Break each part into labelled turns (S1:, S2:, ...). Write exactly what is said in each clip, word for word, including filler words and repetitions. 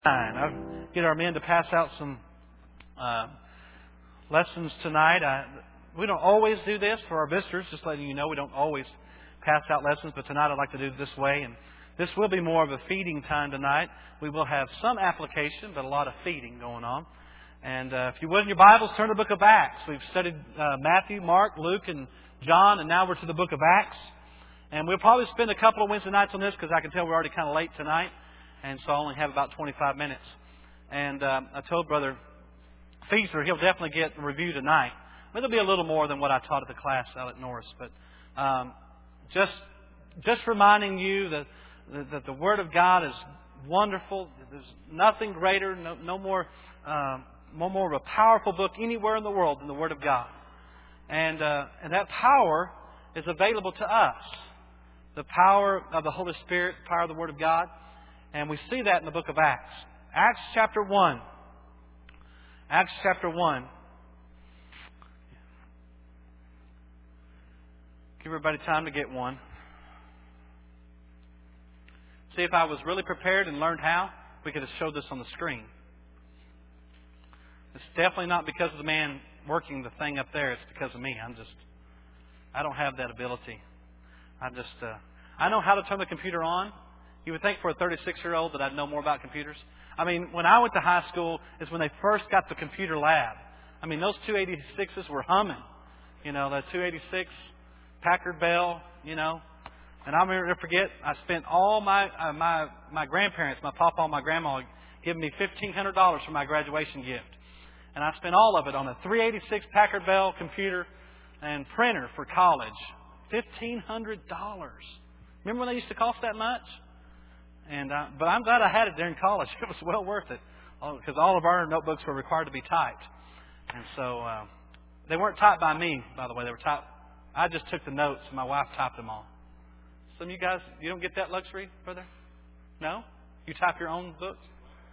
S1: I'll get our men to pass out some uh, lessons tonight. I, we don't always do this for our visitors, just letting you know we don't always pass out lessons, but tonight I'd like to do it this way. And this will be more of a feeding time tonight. We will have some application, but a lot of feeding going on. And uh, if you would in your Bibles, turn to the book of Acts. We've studied uh, Matthew, Mark, Luke, and John, and now we're to the book of Acts. And we'll probably spend a couple of Wednesday nights on this because I can tell we're already kind of late tonight. And so I only have about twenty-five minutes. And um, I told Brother Feaser he'll definitely get a review tonight. But it'll be a little more than what I taught at the class out at Norris. But um, just just reminding you that, that the Word of God is wonderful. There's nothing greater, no, no more, um, no more of a powerful book anywhere in the world than the Word of God. And uh, and that power is available to us. The power of the Holy Spirit, the power of the Word of God. And we see that in the book of Acts. Acts chapter one. Acts chapter one. Give everybody time to get one. See, if I was really prepared and learned how, we could have showed this on the screen. It's definitely not because of the man working the thing up there. It's because of me. I'm just, I don't have that ability. I just, uh, I know how to turn the computer on. You would think for a thirty-six-year-old that I'd know more about computers. I mean, when I went to high school is when they first got the computer lab. I mean, those two eighty-sixes were humming. You know, that two eighty-six Packard Bell, you know. And I'll never forget, I spent all my uh, my my grandparents, my papa and my grandma, giving me fifteen hundred dollars for my graduation gift. And I spent all of it on a three eighty-six Packard Bell computer and printer for college. fifteen hundred dollars. Remember when they used to cost that much? And uh, but I'm glad I had it during college. It was well worth it because all of our notebooks were required to be typed, and so uh, they weren't typed by me. By the way, they were typed. I just took the notes, and my wife typed them all. Some of you guys, you don't get that luxury, brother? No? You type your own books?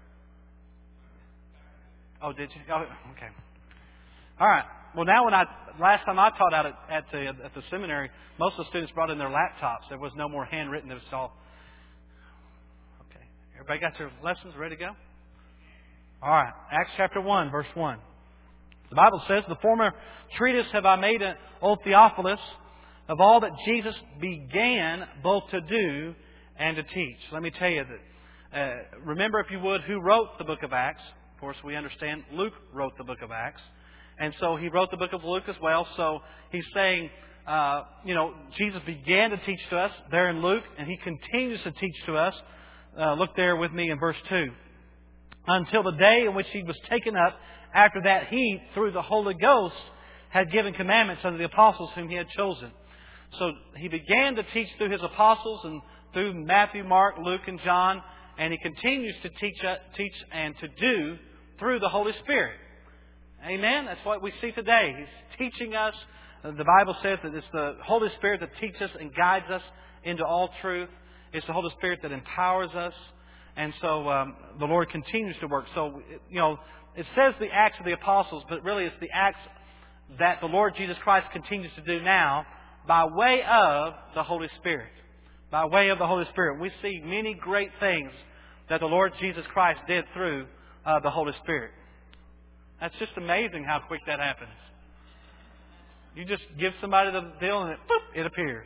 S1: Oh, did you? Oh, okay. All right. Well, now when I last time I taught out at, at the at the seminary, most of the students brought in their laptops. There was no more handwritten. It was all. Everybody got their lessons ready to go? All right. Acts chapter one, verse one. The Bible says, "The former treatise have I made, O Theophilus, of all that Jesus began both to do and to teach." Let me tell you that. Uh, remember, if you would, who wrote the book of Acts? Of course, we understand Luke wrote the book of Acts. And so he wrote the book of Luke as well. So he's saying, uh, you know, Jesus began to teach to us there in Luke, and He continues to teach to us. Uh, look there with me in verse two. "Until the day in which He was taken up, after that He, through the Holy Ghost, had given commandments unto the apostles whom He had chosen." So He began to teach through His apostles and through Matthew, Mark, Luke, and John. And He continues to teach, uh, teach and to do through the Holy Spirit. Amen? That's what we see today. He's teaching us. The Bible says that it's the Holy Spirit that teaches and guides us into all truth. It's the Holy Spirit that empowers us. And so um, the Lord continues to work. So, you know, it says the Acts of the Apostles, but really it's the acts that the Lord Jesus Christ continues to do now by way of the Holy Spirit. By way of the Holy Spirit. We see many great things that the Lord Jesus Christ did through uh, the Holy Spirit. That's just amazing how quick that happens. You just give somebody the deal and it, boop, it appears.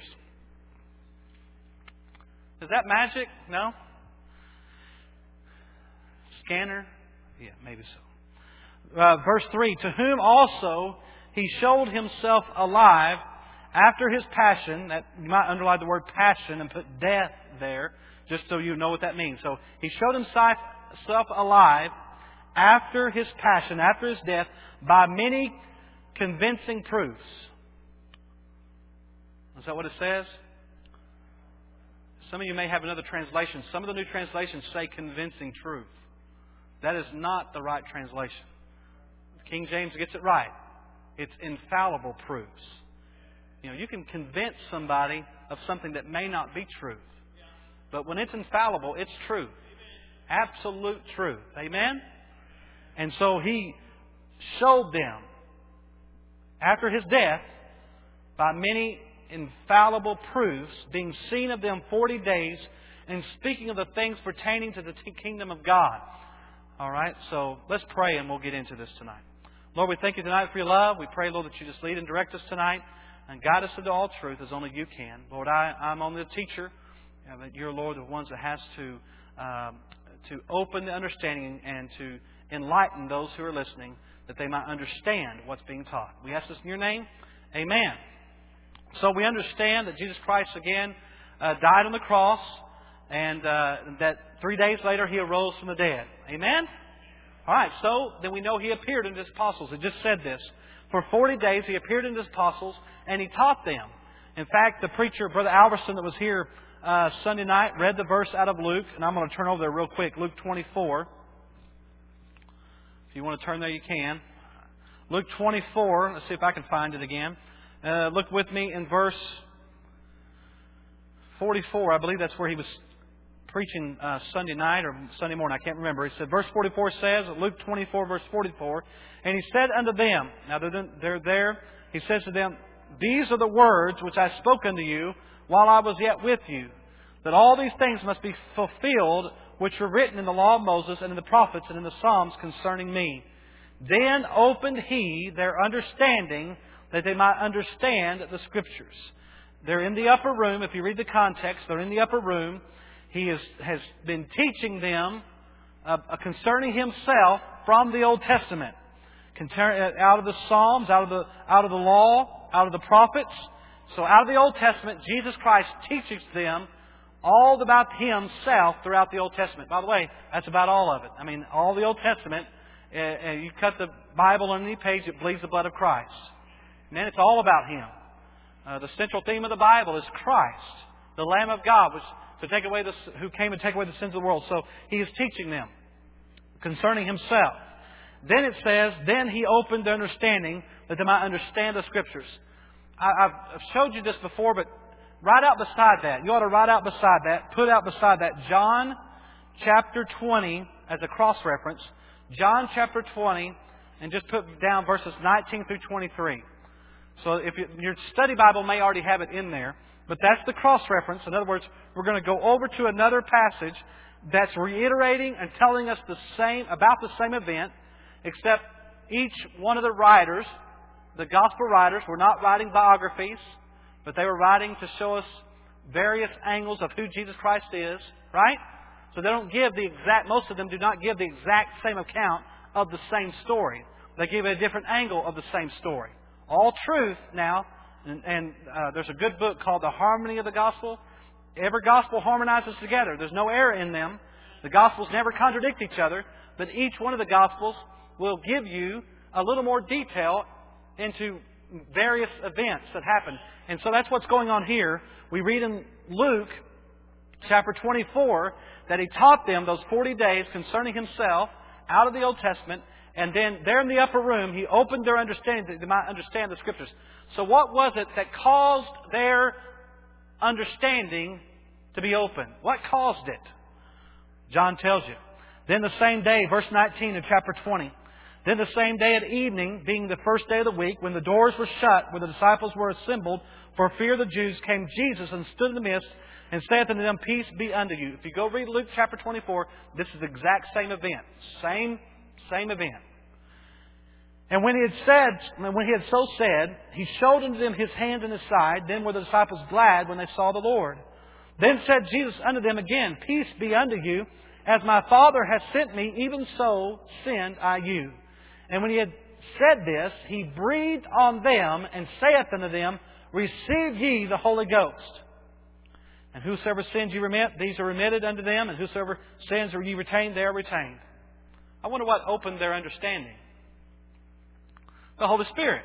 S1: Is that magic? No? Scanner? Yeah, maybe so. Uh, verse three, "To whom also He showed Himself alive after His passion." That, you might underline the word passion and put death there, just so you know what that means. So He showed Himself alive after His passion, after His death, by many convincing proofs. Is that what it says? Some of you may have another translation. Some of the new translations say convincing truth. That is not the right translation. King James gets it right. It's infallible proofs. You know, you can convince somebody of something that may not be truth. But when it's infallible, it's truth. Absolute truth. Amen? And so He showed them, after His death, by many infallible proofs, being seen of them forty days, and speaking of the things pertaining to the kingdom of God. All right? So let's pray and we'll get into this tonight. Lord, we thank You tonight for Your love. We pray, Lord, that You just lead and direct us tonight and guide us into all truth as only You can. Lord, I, I'm only the teacher. You know, that You're, Lord, the ones that has to um, to open the understanding and to enlighten those who are listening that they might understand what's being taught. We ask this in Your name. Amen. So we understand that Jesus Christ, again, uh, died on the cross and uh, that three days later He arose from the dead. Amen? All right, so then we know He appeared unto His apostles. It just said this. For forty days He appeared unto His apostles and He taught them. In fact, the preacher, Brother Alverson, that was here uh, Sunday night, read the verse out of Luke. And I'm going to turn over there real quick. Luke twenty-four. If you want to turn there, you can. Luke twenty-four. Let's see if I can find it again. Uh, look with me in verse forty-four. I believe that's where he was preaching uh, Sunday night or Sunday morning. I can't remember. He said, verse forty-four says, Luke twenty-four, verse forty-four, and He said unto them, now they're, they're there, He says to them, these are the words which I spoke unto you while I was yet with you, that all these things must be fulfilled which were written in the law of Moses and in the prophets and in the Psalms concerning me. Then opened He their understanding that they might understand the Scriptures. They're in the upper room. If you read the context, they're in the upper room. He is, has been teaching them uh, concerning Himself from the Old Testament. Out of the Psalms, out of the, out of the law, out of the prophets. So out of the Old Testament, Jesus Christ teaches them all about Himself throughout the Old Testament. By the way, that's about all of it. I mean, all the Old Testament, uh, you cut the Bible on any page, it bleeds the blood of Christ. Man, it's all about Him. Uh, the central theme of the Bible is Christ, the Lamb of God, which to take away the, who came to take away the sins of the world. So He is teaching them concerning Himself. Then it says, then He opened their understanding that they might understand the Scriptures. I, I've showed you this before, but write out beside that. You ought to write out beside that, put out beside that John chapter twenty as a cross-reference. John chapter twenty, and just put down verses nineteen through twenty-three. So if you, your study Bible may already have it in there, but that's the cross-reference. In other words, we're going to go over to another passage that's reiterating and telling us the same about the same event, except each one of the writers, the gospel writers, were not writing biographies, but they were writing to show us various angles of who Jesus Christ is, right? So they don't give the exact, most of them do not give the exact same account of the same story. They give a different angle of the same story. All truth now, and, and uh, there's a good book called The Harmony of the Gospel. Every gospel harmonizes together. There's no error in them. The Gospels never contradict each other, but each one of the Gospels will give you a little more detail into various events that happen. And so that's what's going on here. We read in Luke chapter twenty-four that He taught them those forty days concerning Himself out of the Old Testament. And then there in the upper room, He opened their understanding that they might understand the Scriptures. So what was it that caused their understanding to be open? What caused it? John tells you. Then the same day, verse nineteen of chapter twenty. Then the same day at evening, being the first day of the week, when the doors were shut, where the disciples were assembled, for fear of the Jews, came Jesus and stood in the midst, and saith unto them, peace be unto you. If you go read Luke chapter twenty-four, this is the exact same event. Same, same event. And when he had said, when he had so said, He showed unto them His hand and His side. Then were the disciples glad when they saw the Lord. Then said Jesus unto them again, peace be unto you. As my Father hath sent me, even so send I you. And when He had said this, He breathed on them and saith unto them, receive ye the Holy Ghost. And whosoever sins ye remit, these are remitted unto them. And whosoever sins ye retain, they are retained. I wonder what opened their understanding. The Holy Spirit.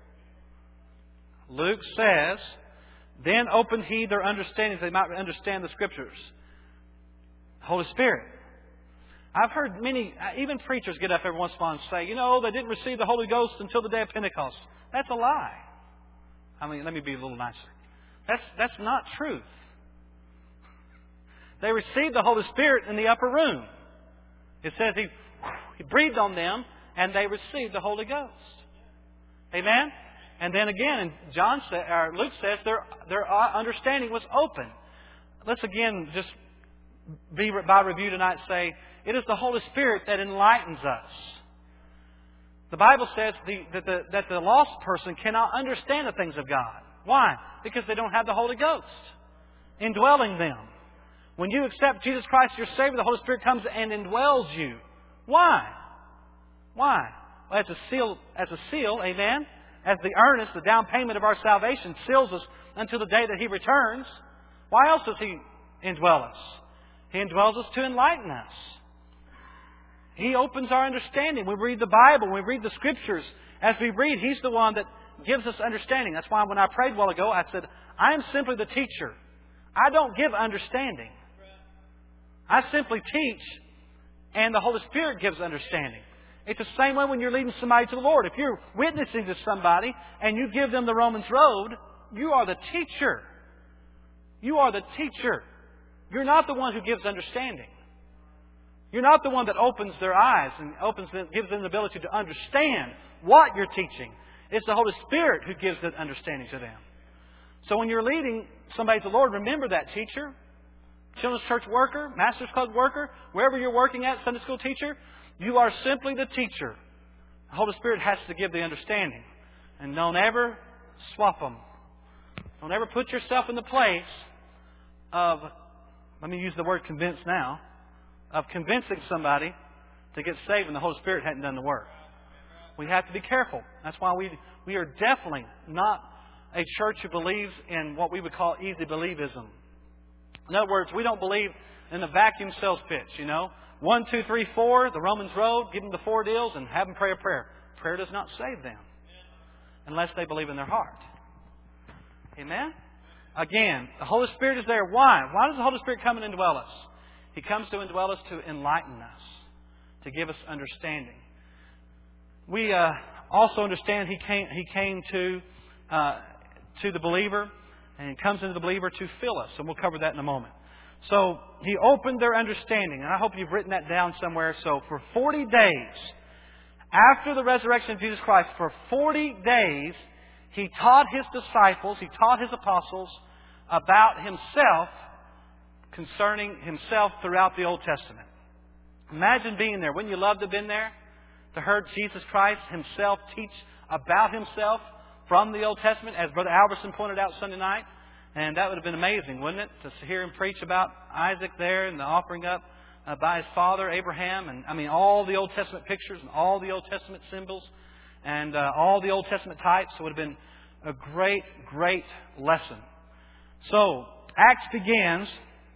S1: Luke says, then opened He their understanding that they might understand the Scriptures. Holy Spirit. I've heard many, even preachers get up every once in a while and say, you know, they didn't receive the Holy Ghost until the day of Pentecost. That's a lie. I mean, let me be a little nicer. That's, that's not truth. They received the Holy Spirit in the upper room. It says He, he breathed on them and they received the Holy Ghost. Amen? And then again, and John said, or Luke says, their, their understanding was open. Let's again just be by review tonight say, It is the Holy Spirit that enlightens us. The Bible says the, that, the, that the lost person cannot understand the things of God. Why? Because they don't have the Holy Ghost indwelling them. When you accept Jesus Christ as your Savior, the Holy Spirit comes and indwells you. Why? Why? Well, as a seal, as a seal, amen, as the earnest, the down payment of our salvation seals us until the day that He returns. Why else does He indwell us? He indwells us to enlighten us. He opens our understanding. We read the Bible, we read the Scriptures. As we read, He's the one that gives us understanding. That's why when I prayed a while ago, I said, I am simply the teacher. I don't give understanding. I simply teach, and the Holy Spirit gives understanding. It's the same way when you're leading somebody to the Lord. If you're witnessing to somebody and you give them the Romans road, you are the teacher. You are the teacher. You're not the one who gives understanding. You're not the one that opens their eyes and opens them, gives them the ability to understand what you're teaching. It's the Holy Spirit who gives that understanding to them. So when you're leading somebody to the Lord, remember that, teacher. Children's church worker, Master's Club worker, wherever you're working at, Sunday school teacher, you are simply the teacher. The Holy Spirit has to give the understanding. And don't ever swap them. Don't ever put yourself in the place of, let me use the word convince now, of convincing somebody to get saved when the Holy Spirit hadn't done the work. We have to be careful. That's why we we are definitely not a church who believes in what we would call easy believism. In other words, we don't believe in the vacuum sales pitch, you know. One, two, three, four, the Romans road, give them the four deals and have them pray a prayer. Prayer does not save them unless they believe in their heart. Amen? Again, the Holy Spirit is there. Why? Why does the Holy Spirit come and indwell us? He comes to indwell us to enlighten us, to give us understanding. We uh, also understand He came, he came to, uh, to the believer, and He comes into the believer to fill us. And we'll cover that in a moment. So He opened their understanding. And I hope you've written that down somewhere. So for forty days, after the resurrection of Jesus Christ, for forty days, He taught His disciples, He taught His apostles about Himself, concerning Himself throughout the Old Testament. Imagine being there. Wouldn't you love to have been there? To hear Jesus Christ Himself teach about Himself from the Old Testament, as Brother Albertson pointed out Sunday night. And that would have been amazing, wouldn't it? To hear him preach about Isaac there and the offering up uh, by his father, Abraham. And I mean, all the Old Testament pictures and all the Old Testament symbols and uh, all the Old Testament types. It would have been a great, great lesson. So, Acts begins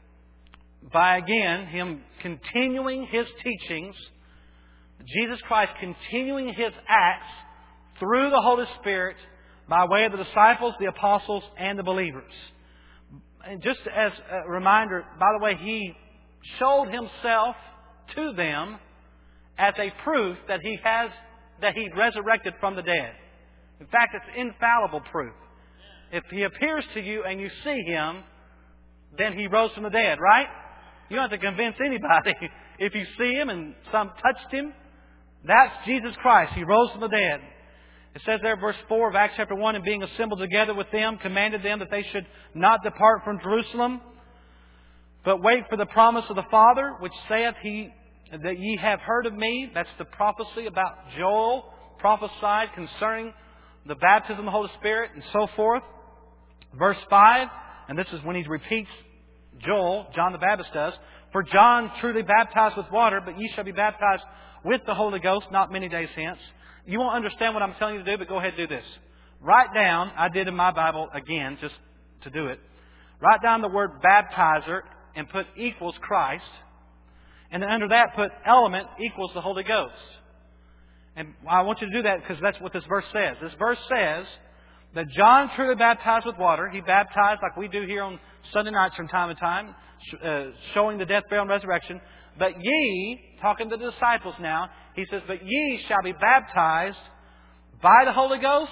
S1: by, again, Him continuing His teachings, Jesus Christ continuing His acts through the Holy Spirit by way of the disciples, the apostles, and the believers. And just as a reminder, by the way, He showed Himself to them as a proof that He has, that He resurrected from the dead. In fact, it's infallible proof. If He appears to you and you see Him, then He rose from the dead, right? You don't have to convince anybody. If you see Him and some touched Him, that's Jesus Christ. He rose from the dead. It says there, verse four of Acts chapter one, and being assembled together with them, commanded them that they should not depart from Jerusalem, but wait for the promise of the Father, which saith He, that ye have heard of me. That's the prophecy about Joel, prophesied concerning the baptism of the Holy Spirit, and so forth. Verse five, and this is when he repeats Joel, John the Baptist does. For John truly baptized with water, but ye shall be baptized with the Holy Ghost not many days hence. You won't understand what I'm telling you to do, but go ahead and do this. Write down, I did in my Bible again, just to do it. Write down the word baptizer and put equals Christ. And then under that put element equals the Holy Ghost. And I want you to do that because that's what this verse says. This verse says that John truly baptized with water. He baptized like we do here on Sunday nights from time to time, uh, showing the death, burial, and resurrection. But ye, talking to the disciples now, he says, but ye shall be baptized by the Holy Ghost,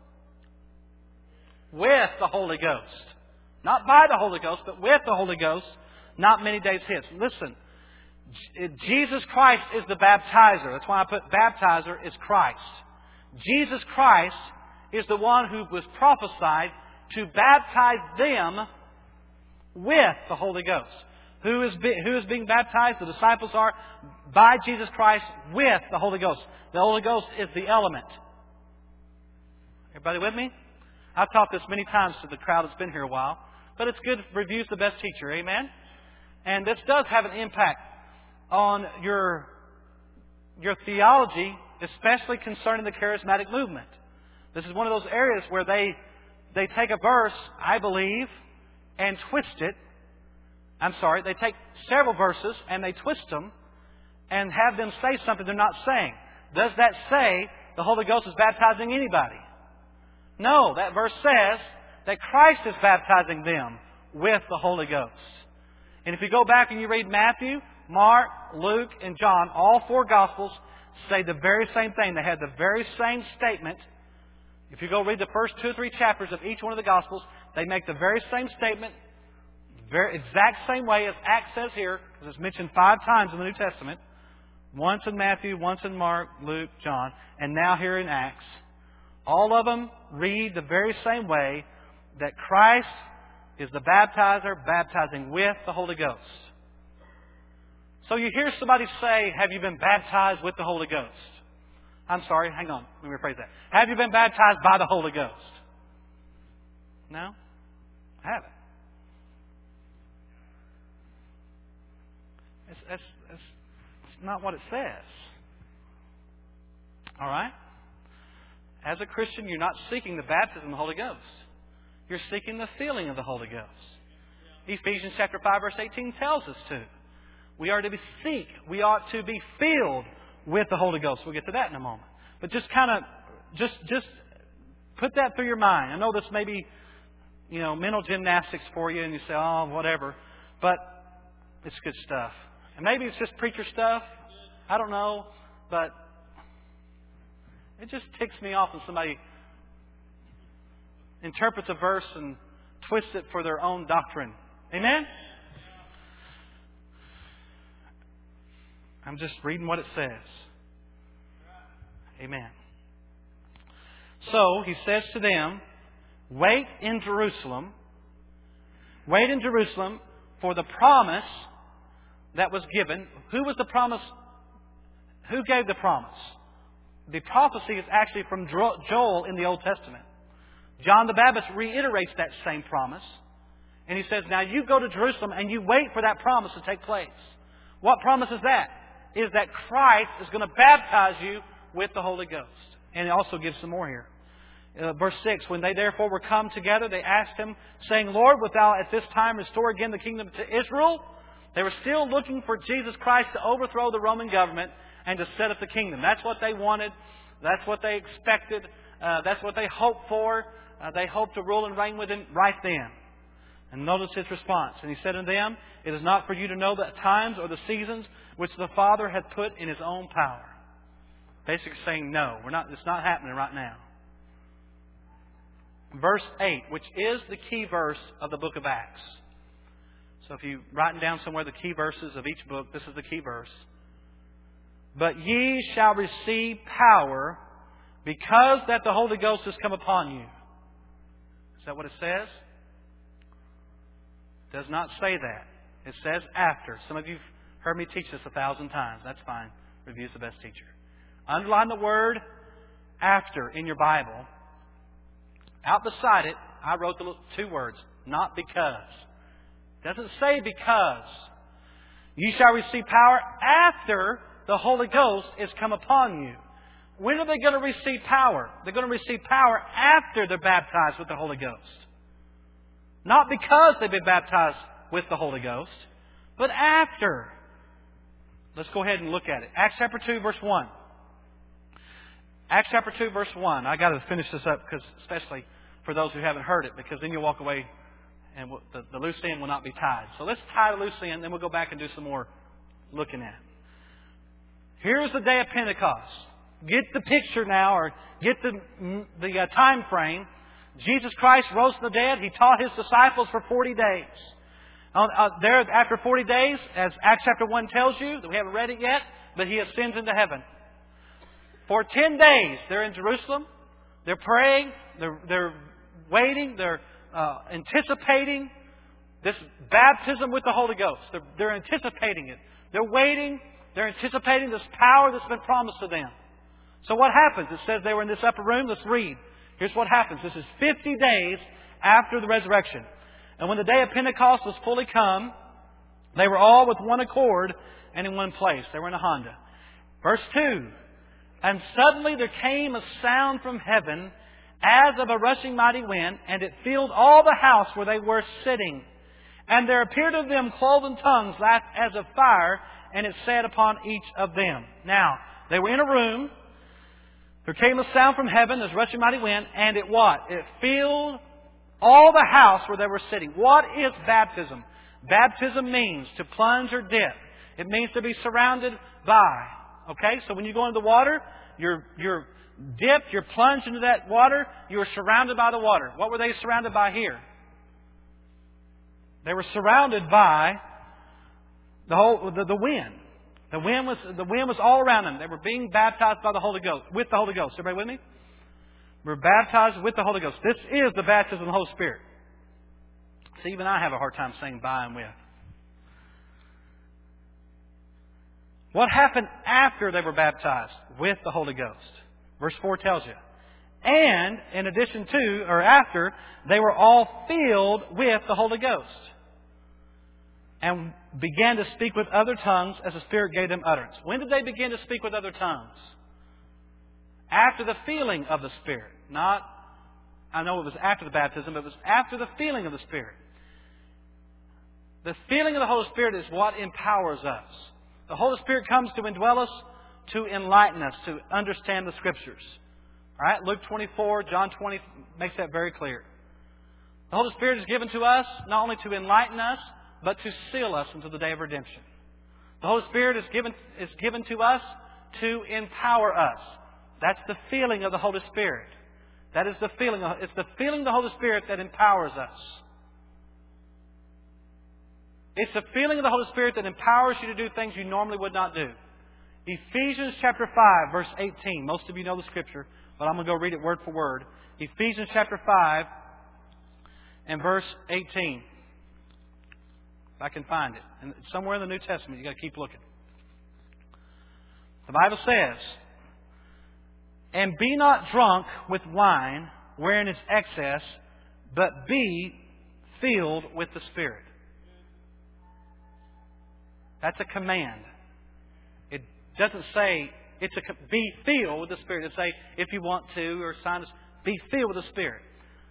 S1: with the Holy Ghost. Not by the Holy Ghost, but with the Holy Ghost, not many days hence. Listen, Jesus Christ is the baptizer. That's why I put baptizer is Christ. Jesus Christ is the one who was prophesied to baptize them with the Holy Ghost. Who is, be, who is being baptized? The disciples are by Jesus Christ with the Holy Ghost. The Holy Ghost is the element. Everybody with me? I've taught this many times to the crowd that's been here a while. But it's good. Review's the best teacher. Amen? And this does have an impact on your, your theology, especially concerning the charismatic movement. This is one of those areas where they, they take a verse, I believe, and twist it. I'm sorry, they take several verses and they twist them and have them say something they're not saying. Does that say the Holy Ghost is baptizing anybody? No, that verse says that Christ is baptizing them with the Holy Ghost. And if you go back and you read Matthew, Mark, Luke, and John, all four Gospels say the very same thing. They had the very same statement. If you go read the first two or three chapters of each one of the Gospels, they make the very same statement, very exact same way as Acts says here, because it's mentioned five times in the New Testament. Once in Matthew, once in Mark, Luke, John, and now here in Acts. All of them read the very same way, that Christ is the baptizer, baptizing with the Holy Ghost. So you hear somebody say, have you been baptized with the Holy Ghost? I'm sorry, hang on, let me rephrase that. Have you been baptized by the Holy Ghost? No? I haven't. It's, it's, it's, it's not what it says. All right? As a Christian, you're not seeking the baptism of the Holy Ghost. You're seeking the filling of the Holy Ghost. Ephesians chapter five, verse eighteen tells us to. We are to be seek. We ought to be filled with the Holy Ghost. We'll get to that in a moment. But just kind of, just just put that through your mind. I know this may be, you know, mental gymnastics for you, and you say, oh, whatever. But it's good stuff. And maybe it's just preacher stuff. I don't know. But it just ticks me off when somebody interprets a verse and twists it for their own doctrine. Amen? I'm just reading what it says. Amen. So, he says to them, wait in Jerusalem. Wait in Jerusalem for the promise that was given. Who was the promise? Who gave the promise? The prophecy is actually from Joel in the Old Testament. John the Baptist reiterates that same promise. And he says, now you go to Jerusalem and you wait for that promise to take place. What promise is that? Is that Christ is going to baptize you with the Holy Ghost. And he also gives some more here. Uh, verse six, when they therefore were come together, they asked him, saying, Lord, wilt thou at this time restore again the kingdom to Israel? They were still looking for Jesus Christ to overthrow the Roman government and to set up the kingdom. That's what they wanted. That's what they expected. Uh, that's what they hoped for. Uh, they hoped to rule and reign with him right then. And notice his response. And he said unto them, it is not for you to know the times or the seasons which the Father hath put in his own power. Basically saying, no, we're not, it's not happening right now. Verse eight, which is the key verse of the book of Acts. So if you write down somewhere the key verses of each book, this is the key verse. But ye shall receive power because that the Holy Ghost has come upon you. Is that what it says? It does not say that. It says after. Some of you have heard me teach this a thousand times. That's fine. Review's the best teacher. Underline the word after in your Bible. Out beside it, I wrote the two words, not because. It doesn't say because. You shall receive power after the Holy Ghost is come upon you. When are they going to receive power? They're going to receive power after they're baptized with the Holy Ghost. Not because they've been baptized with the Holy Ghost, but after. Let's go ahead and look at it. Acts chapter two, verse one. Acts chapter two, verse one. I got to finish this up, because especially for those who haven't heard it, because then you'll walk away and the, the loose end will not be tied. So let's tie the loose end, then we'll go back and do some more looking at it. Here's the day of Pentecost. Get the picture now, or get the, the uh, time frame. Jesus Christ rose from the dead. He taught His disciples for forty days. Uh, uh, there, after forty days, as Acts chapter one tells you, that we haven't read it yet, but He ascends into heaven. For ten days, they're in Jerusalem. They're praying. They're, they're waiting. They're uh, anticipating This baptism with the Holy Ghost. They're, they're anticipating it. They're waiting. They're anticipating this power that's been promised to them. So what happens? It says they were in this upper room. Let's read. Here's what happens. This is fifty days after the resurrection. And when the day of Pentecost was fully come, they were all with one accord and in one place. They were in a Honda. Verse two. And suddenly there came a sound from heaven as of a rushing mighty wind, and it filled all the house where they were sitting. And there appeared of them cloven tongues as of fire, and it sat upon each of them. Now, they were in a room. There came a sound from heaven, this rushing mighty wind, and it what? It filled all the house where they were sitting. What is baptism? Baptism means to plunge or dip. It means to be surrounded by. Okay? So when you go into the water, you're, you're dipped, you're plunged into that water, you're surrounded by the water. What were they surrounded by here? They were surrounded by the whole the, the wind. The wind was the wind was all around them. They were being baptized by the Holy Ghost, with the Holy Ghost. Everybody with me? We're baptized with the Holy Ghost. This is the baptism of the Holy Spirit. See, even I have a hard time saying by and with. What happened after they were baptized? With the Holy Ghost. Verse four tells you. And, in addition to, or after, they were all filled with the Holy Ghost. And began to speak with other tongues as the Spirit gave them utterance. When did they begin to speak with other tongues? After the feeling of the Spirit. Not, I know it was after the baptism, but it was after the feeling of the Spirit. The feeling of the Holy Spirit is what empowers us. The Holy Spirit comes to indwell us, to enlighten us, to understand the Scriptures. All right, Luke twenty-four, John twenty makes that very clear. The Holy Spirit is given to us not only to enlighten us, but to seal us until the day of redemption. The Holy Spirit is given, is given to us to empower us. That's the feeling of the Holy Spirit. That is the feeling. Of, it's the feeling of the Holy Spirit that empowers us. It's the feeling of the Holy Spirit that empowers you to do things you normally would not do. Ephesians chapter five, verse eighteen. Most of you know the Scripture, but I'm going to go read it word for word. Ephesians chapter five and verse eighteen. If I can find it. And somewhere in the New Testament, you've got to keep looking. The Bible says, and be not drunk with wine, wherein is excess, but be filled with the Spirit. That's a command. It doesn't say, it's a be filled with the Spirit. It say, if you want to, or sign us, be filled with the Spirit.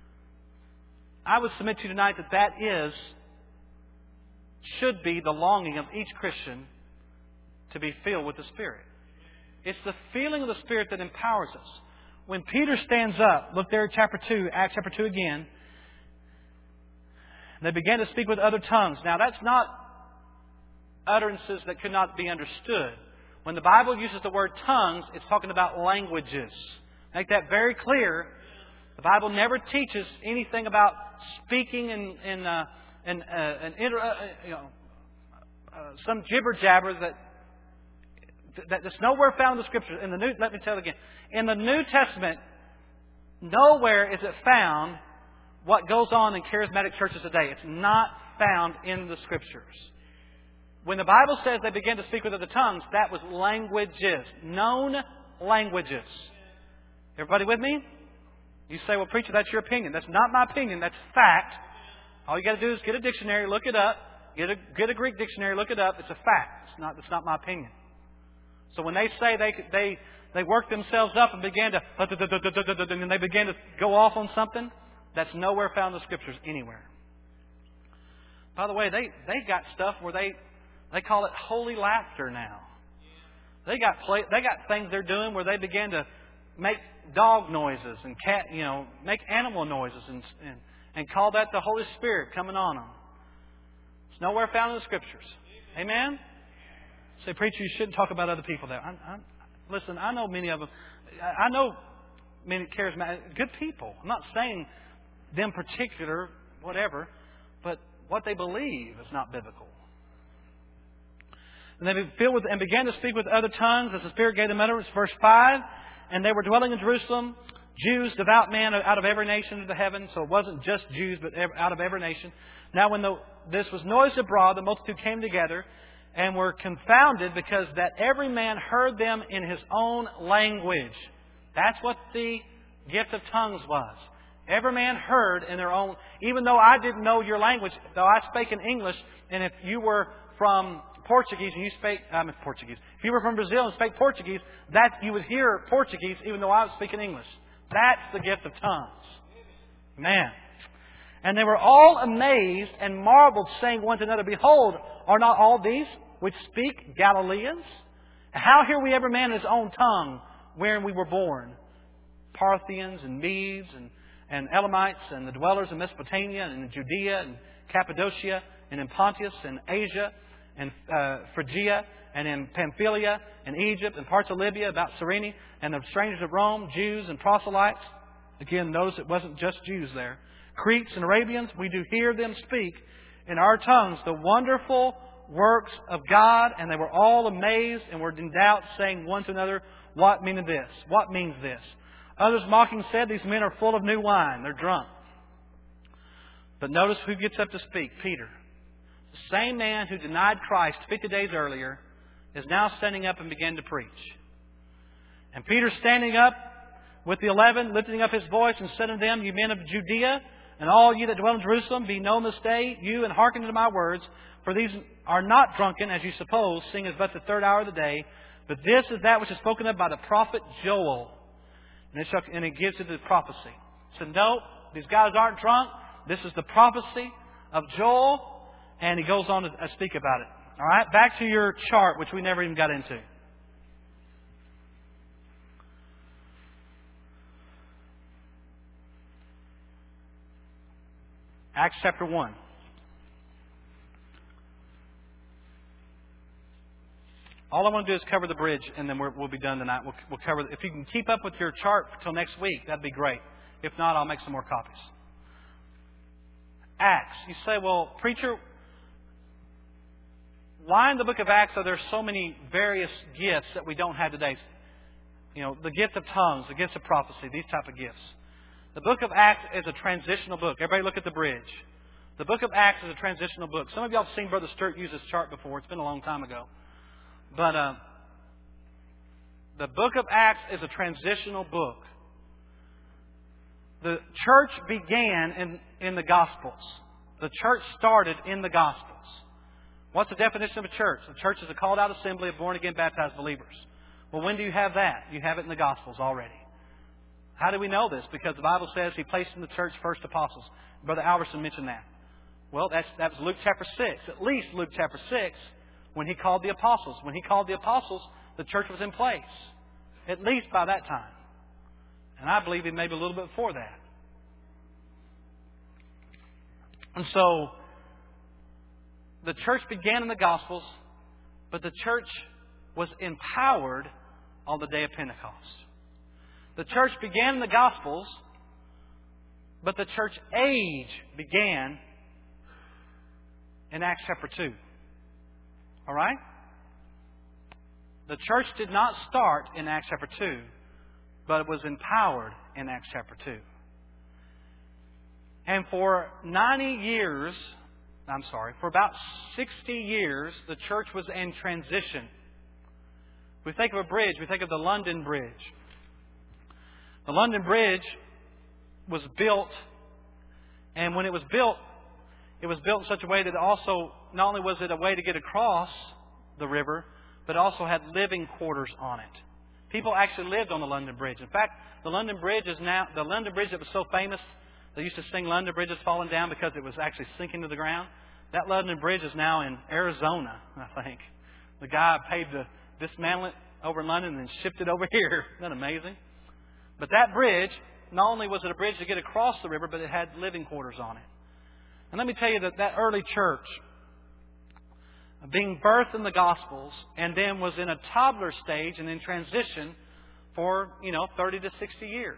S1: I would submit to you tonight that that is, should be the longing of each Christian to be filled with the Spirit. It's the feeling of the Spirit that empowers us. When Peter stands up, look there at chapter two, Acts chapter two again. They began to speak with other tongues. Now that's not utterances that could not be understood. When the Bible uses the word tongues, it's talking about languages. Make that very clear. The Bible never teaches anything about speaking in, in, uh, in, uh, in inter, uh, you know, uh, some jibber jabber that that that's nowhere found in the Scriptures. In the New, let me tell you again. In the New Testament, nowhere is it found what goes on in charismatic churches today. It's not found in the Scriptures. When the Bible says they began to speak with other tongues, that was languages. Known languages. Everybody with me? You say, well, preacher, that's your opinion. That's not my opinion. That's fact. All you got to do is get a dictionary, look it up. Get a, get a Greek dictionary, look it up. It's a fact. It's not, it's not my opinion. So when they say they they they worked themselves up and began to and they began to go off on something, that's nowhere found in the Scriptures anywhere. By the way, they they got stuff where they they call it holy laughter now. They got play, they got things they're doing where they begin to make dog noises and cat you know make animal noises and and, and call that the Holy Spirit coming on them. It's nowhere found in the Scriptures. Amen. Say, preacher, you shouldn't talk about other people there. I, I, listen, I know many of them. I know many charismatic, good people. I'm not saying them particular, whatever, but what they believe is not biblical. And they filled with and began to speak with other tongues as the Spirit gave them utterance. Verse five, and they were dwelling in Jerusalem, Jews, devout men out of every nation of the heaven. So it wasn't just Jews, but out of every nation. Now when the, this was noised abroad, the multitude came together and were confounded, because that every man heard them in his own language. That's what the gift of tongues was. Every man heard in their own, even though I didn't know your language, though I spake in English, and if you were from Portuguese and you spake, I'm Portuguese. If you were from Brazil and spake Portuguese, that you would hear Portuguese even though I was speaking English. That's the gift of tongues. Man. And they were all amazed and marveled, saying one to another, Behold, are not all these which speak Galileans? How hear we every man in his own tongue wherein we were born? Parthians and Medes and, and Elamites and the dwellers in Mesopotamia and in Judea and Cappadocia and in Pontus and Asia and uh, Phrygia and in Pamphylia and Egypt and parts of Libya about Cyrene and the strangers of Rome, Jews and proselytes. Again, notice it wasn't just Jews there. Cretes and Arabians, we do hear them speak in our tongues the wonderful works of God, and they were all amazed and were in doubt, saying one to another, What meaneth this? What means this? Others mocking said, These men are full of new wine. They're drunk. But notice who gets up to speak. Peter. The same man who denied Christ fifty days earlier is now standing up and began to preach. And Peter standing up with the eleven, lifting up his voice and said unto them, You men of Judea, and all ye that dwell in Jerusalem, be known this day, you, and hearken unto my words. For these are not drunken, as you suppose, seeing it is but the third hour of the day. But this is that which is spoken of by the prophet Joel. And it, shall, and it gives it the prophecy. So no, these guys aren't drunk. This is the prophecy of Joel. And he goes on to speak about it. All right, back to your chart, which we never even got into. Acts chapter one. All I want to do is cover the bridge, and then we're, we'll be done tonight. We'll, we'll cover. If you can keep up with your chart until next week, that'd be great. If not, I'll make some more copies. Acts. You say, well, preacher, why in the book of Acts are there so many various gifts that we don't have today? You know, the gift of tongues, the gift of prophecy, these type of gifts. The book of Acts is a transitional book. Everybody look at the bridge. The book of Acts is a transitional book. Some of y'all have seen Brother Sturt use this chart before. It's been a long time ago. But uh, the book of Acts is a transitional book. The church began in, in the Gospels. The church started in the Gospels. What's the definition of a church? The church is a called out assembly of born-again baptized believers. Well, when do you have that? You have it in the Gospels already. How do we know this? Because the Bible says He placed in the church first apostles. Brother Alverson mentioned that. Well, that's, that was Luke chapter six. At least Luke chapter six, when He called the apostles. When He called the apostles, the church was in place. At least by that time. And I believe it maybe a little bit before that. And so, the church began in the Gospels, but the church was empowered on the day of Pentecost. The church began in the Gospels, but the church age began in Acts chapter two. All right? The church did not start in Acts chapter two, but it was empowered in Acts chapter two. And for ninety years, I'm sorry, for about sixty years, the church was in transition. We think of a bridge, we think of the London Bridge. The London Bridge was built, and when it was built, it was built in such a way that also, not only was it a way to get across the river, but it also had living quarters on it. People actually lived on the London Bridge. In fact, the London Bridge is now, the London Bridge that was so famous, they used to sing London Bridge is falling down because it was actually sinking to the ground. That London Bridge is now in Arizona, I think. The guy paid to dismantle it over in London and then shipped it over here. Isn't that amazing? But that bridge, not only was it a bridge to get across the river, but it had living quarters on it. And let me tell you that that early church, being birthed in the Gospels, and then was in a toddler stage and in transition for, you know, thirty to sixty years.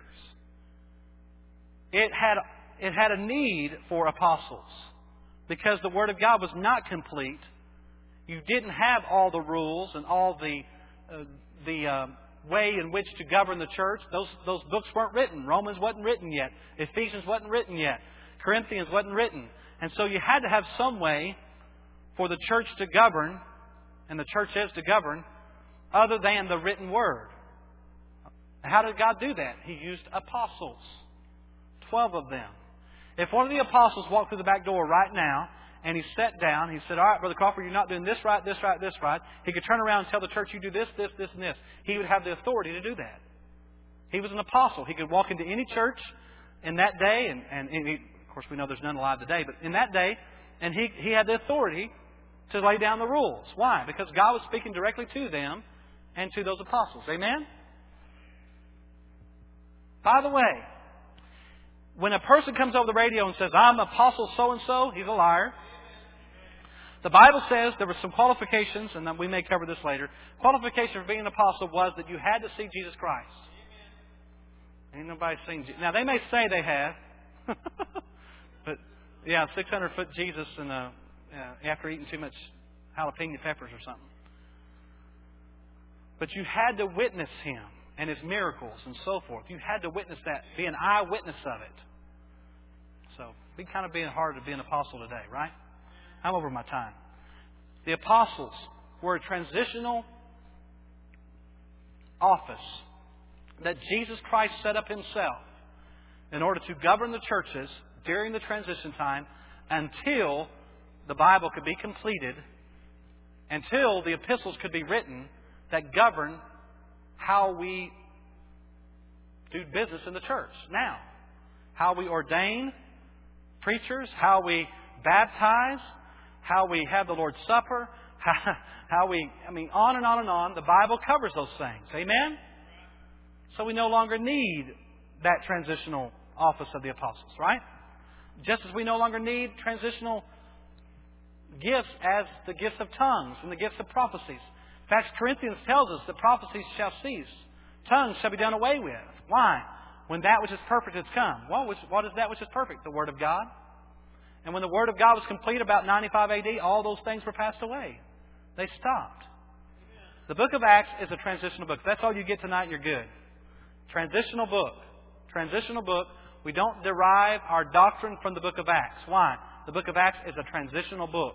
S1: It had, it had a need for apostles because the Word of God was not complete. You didn't have all the rules and all the, uh, the uh, way in which to govern the church. Those, those books weren't written. Romans wasn't written yet. Ephesians wasn't written yet. Corinthians wasn't written. And so you had to have some way for the church to govern, and the church is to govern, other than the written Word. How did God do that? He used apostles. Twelve of them. If one of the apostles walked through the back door right now, and he sat down, he said, all right, Brother Crawford, you're not doing this right, this right, this right. He could turn around and tell the church, you do this, this, this, and this. He would have the authority to do that. He was an apostle. He could walk into any church in that day, and, and, and he, of course we know there's none alive today, but in that day, and he, he had the authority to lay down the rules. Why? Because God was speaking directly to them and to those apostles. Amen? By the way, when a person comes over the radio and says, I'm apostle so-and-so, he's a liar. The Bible says there were some qualifications, and we may cover this later. Qualification for being an apostle was that you had to see Jesus Christ. Ain't nobody seen Jesus. Now, they may say they have. But, yeah, six hundred foot Jesus and uh, uh, after eating too much jalapeno peppers or something. But you had to witness Him and His miracles and so forth. You had to witness that, be an eyewitness of it. So, we kind of being hard to be an apostle today, right? I'm over my time. The apostles were a transitional office that Jesus Christ set up Himself in order to govern the churches during the transition time until the Bible could be completed, until the epistles could be written that govern how we do business in the church now. How we ordain preachers, how we baptize, how we have the Lord's Supper, how, how we, I mean, on and on and on. The Bible covers those things. Amen? So we no longer need that transitional office of the apostles, right? Just as we no longer need transitional gifts as the gifts of tongues and the gifts of prophecies. In fact, Corinthians tells us that prophecies shall cease. Tongues shall be done away with. Why? When that which is perfect has come. Well, which, what is that which is perfect? The Word of God. And when the Word of God was complete about ninety-five A D, all those things were passed away. They stopped. The book of Acts is a transitional book. If that's all you get tonight, you're good. Transitional book. Transitional book. We don't derive our doctrine from the book of Acts. Why? The book of Acts is a transitional book.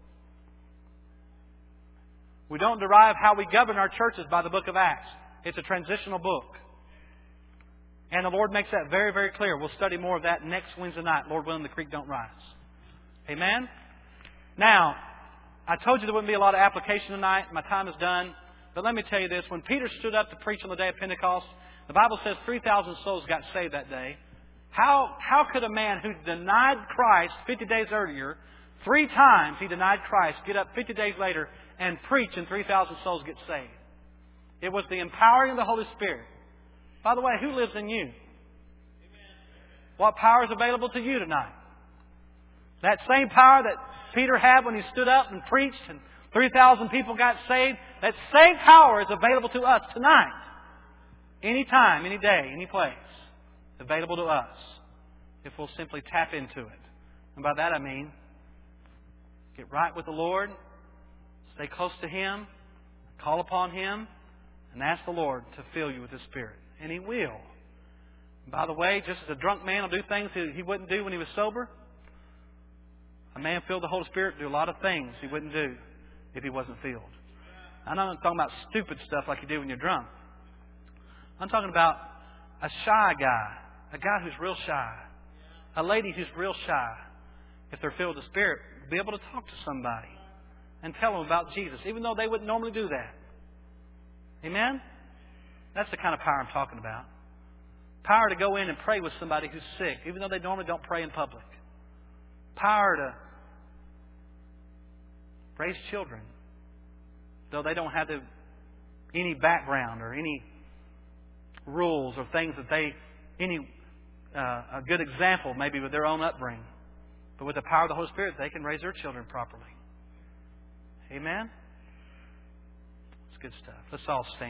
S1: We don't derive how we govern our churches by the book of Acts. It's a transitional book. And the Lord makes that very, very clear. We'll study more of that next Wednesday night. Lord willing, the creek don't rise. Amen? Now, I told you there wouldn't be a lot of application tonight. My time is done. But let me tell you this. When Peter stood up to preach on the day of Pentecost, the Bible says three thousand souls got saved that day. How, how could a man who denied Christ fifty days earlier, three times he denied Christ, get up fifty days later and preach and three thousand souls get saved? It was the empowering of the Holy Spirit. By the way, who lives in you? What power is available to you tonight? That same power that Peter had when he stood up and preached and three thousand people got saved, that same power is available to us tonight. Anytime, any day, any place. Available to us if we'll simply tap into it. And by that I mean get right with the Lord, stay close to Him, call upon Him, and ask the Lord to fill you with His Spirit. And He will. And by the way, just as a drunk man will do things he wouldn't do when he was sober, a man filled with the Holy Spirit will do a lot of things he wouldn't do if he wasn't filled. I'm not talking about stupid stuff like you do when you're drunk. I'm talking about a shy guy. A guy who's real shy. A lady who's real shy. If they're filled with the Spirit, be able to talk to somebody and tell them about Jesus, even though they wouldn't normally do that. Amen? That's the kind of power I'm talking about. Power to go in and pray with somebody who's sick, even though they normally don't pray in public. Power to raise children, though they don't have the, any background or any rules or things that they, any uh, a good example maybe with their own upbringing. But with the power of the Holy Spirit, they can raise their children properly. Amen? It's good stuff. Let's all stand.